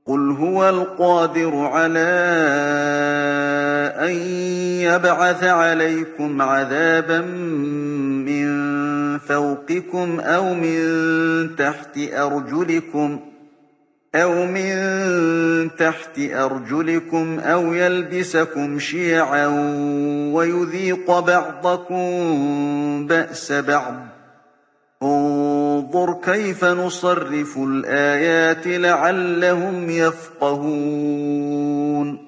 قُلْ هُوَ الْقَادِرُ عَلَىٰ أَن يَبْعَثَ عَلَيْكُمْ عَذَابًا مِّن فَوْقِكُمْ أَوْ مِن تَحْتِ أَرْجُلِكُمْ أَوْ يَلْبِسَكُمْ شِيَعًا وَيُذِيقَ بَعْضَكُم بَأْسَ بَعْضٍ ۗ انظُرْ كَيْفَ نُصَرِّفُ الْآيَاتِ لَعَلَّهُمْ يَفْقَهُونَ